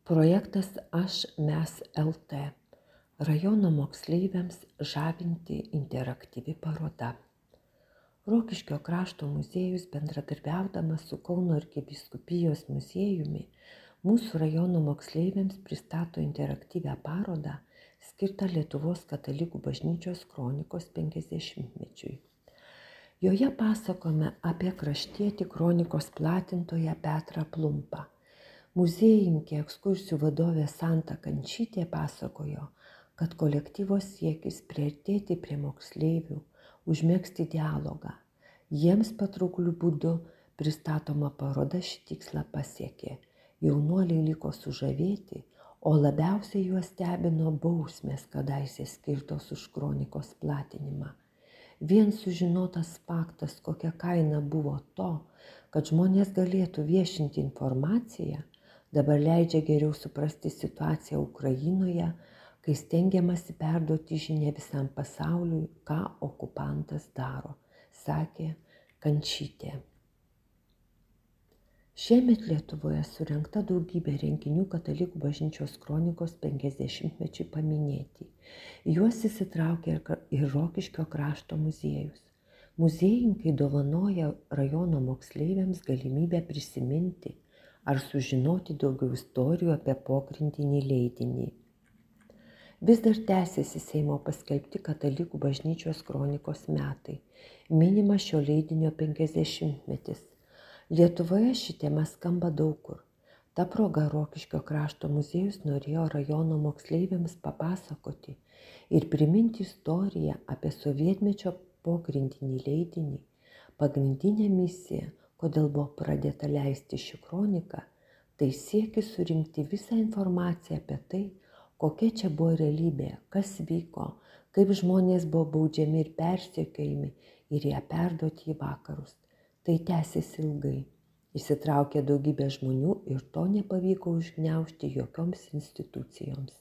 Projektas Aš mes LT. Rajono moksleiviams žavinti interaktyvi paroda. Rokiškio krašto muziejus bendradarbiaudamas su Kauno arkivyskupijos muziejumi mūsų rajono moksleiviams pristato interaktyvią parodą skirtą Lietuvos katalikų bažnyčios kronikos 50-mečiui. Joje pasakome apie kraštietį kronikos platintoją Petrą Plumpą. Muziejininkė ekskursijų vadovė Santa Kančytė pasakojo, kad kolektyvo siekis priartėti prie moksleivių, užmegzti dialogą. Jiems patraukliu būdu pristatoma paroda šį tikslą pasiekė. Jaunuoliai liko sužavėti, o labiausiai juos stebino bausmės kadaise skirtos už kronikos platinimą. Vien sužinotas faktas, kokia kaina buvo to, kad žmonės galėtų viešinti informaciją, dabar leidžia geriau suprasti situaciją Ukrainoje, kai stengiamasi perduoti žinią visam pasauliui, ką okupantas daro, sakė Kančytė. Šiemet Lietuvoje surengta daugybė renginių katalikų bažnyčios kronikos 50-mečiui paminėti. Juos įsitraukė ir Rokiškio krašto muziejus. Muziejininkai dovanoja rajono moksleiviams galimybę prisiminti ar sužinoti daugiau istorijų apie pogrindinį leidinį. Vis dar tęsiasi Seimo paskelbti katalikų bažnyčios kronikos metai. Minima šio leidinio 50-metis. Lietuvoje ši tema skamba daug kur. Ta proga Rokiškio krašto muziejus norėjo rajono moksleiviams papasakoti ir priminti istoriją apie sovietmečio pogrindinį leidinį. Pagrindinė misija, kodėl buvo pradėta leisti ši kronika, tai siekis surinkti visą informaciją apie tai, kokia čia buvo realybė, kas vyko, kaip žmonės buvo baudžiami ir persekiojami ir ją perduoti į vakarus. Tai tęsėsi ilgai. Įsitraukė daugybė žmonių ir to nepavyko užgniaužti jokioms institucijoms.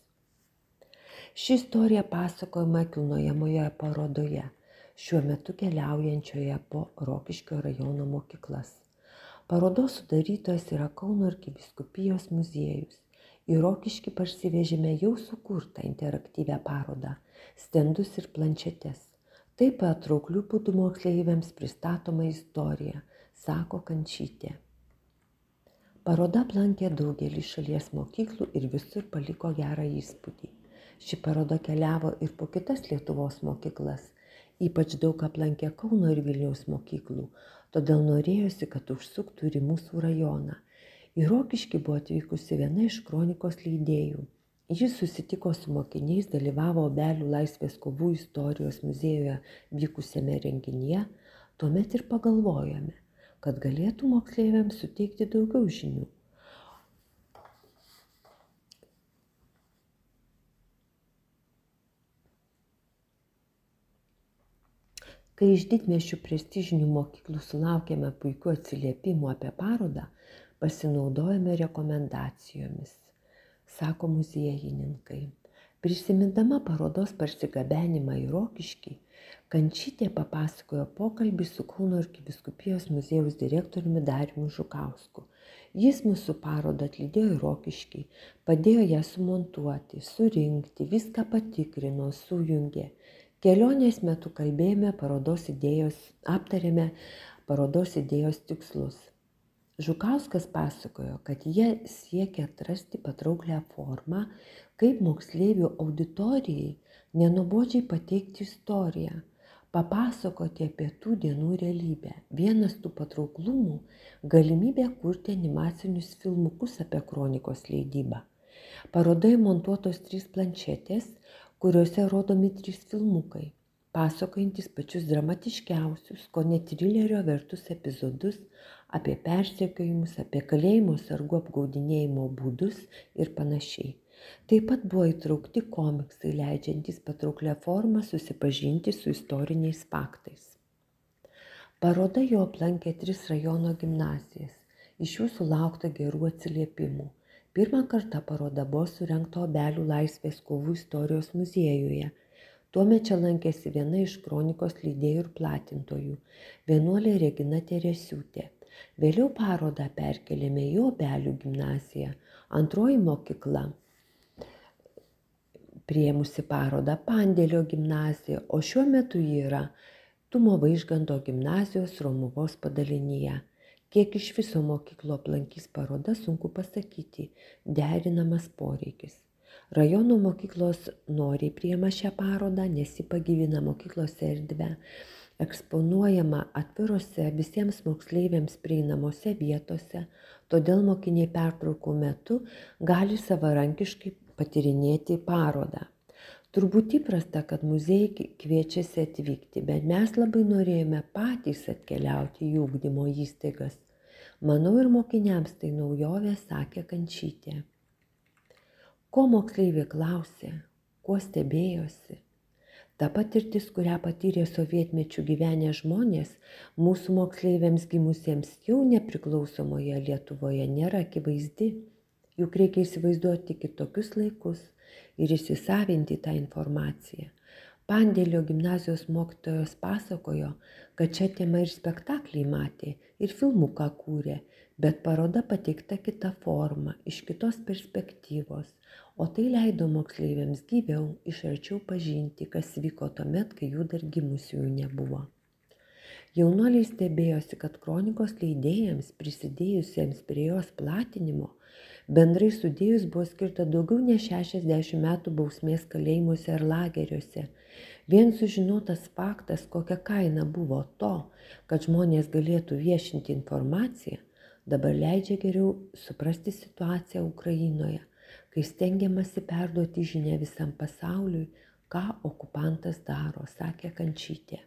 Ši istorija pasakojama kilnojamoje parodoje, šiuo metu keliaujančioje po Rokiškio rajono mokyklas. Parodos sudarytojas yra Kauno arkivyskupijos muziejus. Į Rokiškį parsivežėme jau sukurtą interaktyvią parodą, stendus ir planšetes. Taip patraukliu būdu moksleiviams pristatoma istorija, sako Kančytė. Paroda aplankė daugelį šalies mokyklų ir visur paliko gerą įspūdį. Ši paroda keliavo ir po kitas Lietuvos mokyklas. Ypač daug aplankė Kauno ir Vilniaus mokyklų, todėl norėjosi, kad užsuktų ir į mūsų rajoną. Į Rokiškį buvo atvykusi viena iš kronikos leidėjų. Jis susitiko su mokiniais, dalyvavo Obelių laisvės kovų istorijos muziejuje vykusiame renginyje, tuomet ir pagalvojome, kad galėtų moksleiviams suteikti daugiau žinių. Kai iš didmiesčių prestižinių mokyklų sulaukėme puikių atsiliepimų apie parodą, pasinaudojame rekomendacijomis, sako muziejininkai. Prisimindama parodos parsigabenimą į Rokiškį, Kančytė papasakojo pokalbį su Kauno arkivyskupijos muziejaus direktoriumi Dariumi Žukausku. Jis mūsų parodą atlydėjo į Rokiškį, padėjo ją sumontuoti, surinkti, viską patikrino, sujungė. Kelionės metu aptarėme parodos idėjos tikslus. Žukauskas pasakojo, kad jie siekia atrasti patrauklią formą, kaip moksleivių auditorijai nenuobodžiai pateikti istoriją, papasakoti apie tų dienų realybę. Vienas tų patrauklumų – galimybė kurti animacinius filmukus apie kronikos leidybą. Parodoje montuotos 3 planšetės, kuriuose rodomi 3 filmukai, pasakojantis pačius dramatiškiausius, kone trilerio vertus epizodus apie persekiojimus, apie kalėjimo sargų apgaudinėjimo būdus ir panašiai. Taip pat buvo įtraukti komiksai, leidžiantys patrauklią formą susipažinti su istoriniais faktais. Paroda jau aplankė 3 rajono gimnazijas, iš jų sulaukta gerų atsiliepimų. Pirmą kartą paroda buvo surengta Obelių laisvės kovų istorijos muziejuje. Tuomet čia lankėsi viena iš kronikos leidėjų ir platintojų, vienuolė Regina Teresiūtė. Vėliau parodą perkėlėme į Obelių gimnaziją, antroji mokykla priėmusi parodą Pandėlio gimnazija, o šiuo metu ji yra Tumo Vaižganto gimnazijos Romuvos padalinyje. Kiek iš viso mokyklų aplankys paroda, sunku pasakyti, derinamas poreikis. Rajono mokyklos noriai priima šią parodą, nes ji pagyvina mokyklos erdvę, eksponuojama atvirose visiems moksleiviams prieinamose vietose, todėl mokiniai pertraukų metu gali savarankiškai patyrinėti parodą. Turbūt įprasta, kad muziejai kviečiasi atvykti, bet mes labai norėjome patys atkeliauti į ugdymo įstaigas. Manau, ir mokiniams tai naujovė, sakė Kančytė. Ko moksleiviai klausė, kuo stebėjosi? Ta patirtis, kurią patyrė sovietmečių gyvenę žmonės, mūsų moksleiviams gimusiems jau nepriklausomoje Lietuvoje nėra akivaizdi. Juk reikia įsivaizduoti kitokius laikus ir įsisavinti tą informaciją. Pandėlio gimnazijos mokytojos pasakojo, kad šią temą ir spektaklį matė, ir filmuką kūrė, bet paroda pateikta kita forma, iš kitos perspektyvos, o tai leido moksleiviams gyviau iš arčiau pažinti, kas vyko tuomet, kai jų dar gimusiųjų nebuvo. Jaunuoliai stebėjosi, kad kronikos leidėjams, prisidėjusiems prie jos platinimo, bendrai sudėjus buvo skirta daugiau nei 60 metų bausmės kalėjimuose ar lageriuose. Vien sužinotas faktas, kokia kaina buvo to, kad žmonės galėtų viešinti informaciją, dabar leidžia geriau suprasti situaciją Ukrainoje, kai stengiamasi perduoti žinią visam pasauliui, ką okupantas daro, sakė Kančytė.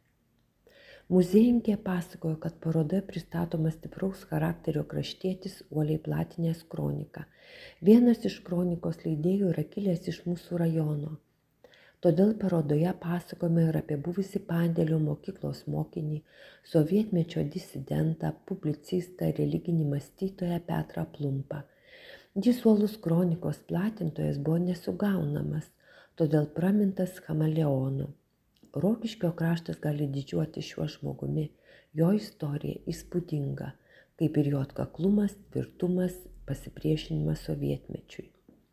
Muziejininkė pasakojo, kad parodoje pristatomas stipraus charakterio kraštietis uoliai platinęs kroniką. Vienas iš kronikos leidėjų yra kilęs iš mūsų rajono. Todėl parodoje pasakojame ir apie buvusį Pandėlio mokyklos mokinį, sovietmečio disidentą, publicistą, religinį mąstytoją Petrą Plumpą. Jis uolus kronikos platintojas buvo nesugaunamas, todėl pramintas chameleonu. Rokiškio kraštas gali didžiuoti šiuo žmogumi, jo istorija įspūdinga, kaip ir jo atkaklumas, tvirtumas, pasipriešinimas sovietmečiui.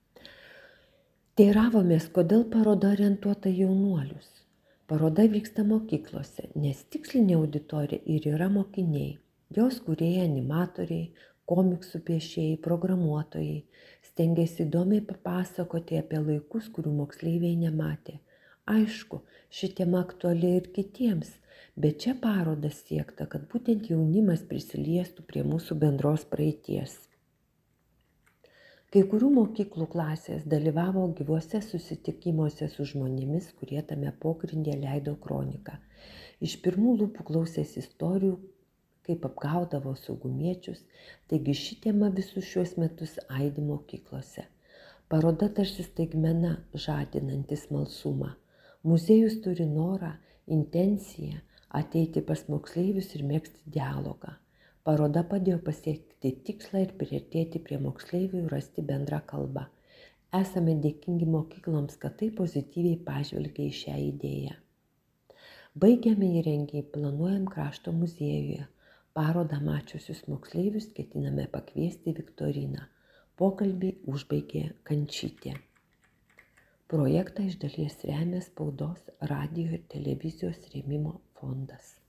Teiravomės, kodėl paroda orientuota jaunuolius. Paroda vyksta mokyklose, nes tikslinė auditorija ir yra mokiniai, jos kūrėjai, animatoriai, komiksų piešėjai, programuotojai, stengiasi įdomiai papasakoti apie laikus, kurių moksleiviai nematė. Aišku, ši tema aktuali ir kitiems, bet čia paroda siekta, kad būtent jaunimas prisiliestų prie mūsų bendros praeities. Kai kurių mokyklų klasės dalyvavo gyvuose susitikimuose su žmonėmis, kurie tame pogrindyje leido kroniką. Iš pirmų lūpų klausėsi istorijų, kaip apgaudavo saugumiečius, taigi ši tema visus šiuos metus aidi mokyklose. Paroda tarsi staigmena, žadinanti smalsumą. Muziejus turi norą, intenciją ateiti pas moksleivius ir megzti dialogą. Paroda padėjo pasiekti tikslą ir priartėti prie moksleivių ir rasti bendrą kalbą. Esame dėkingi mokykloms, kad tai pozityviai pažvelgia į šią idėją. Baigiame įrenginį, planuojam krašto muziejuje. Parodą mačiusius moksleivius ketiname pakviesti viktoriną. Pokalbį užbaigė Kančytė. Projektą iš dalies remia Spaudos, radijo ir televizijos rėmimo fondas.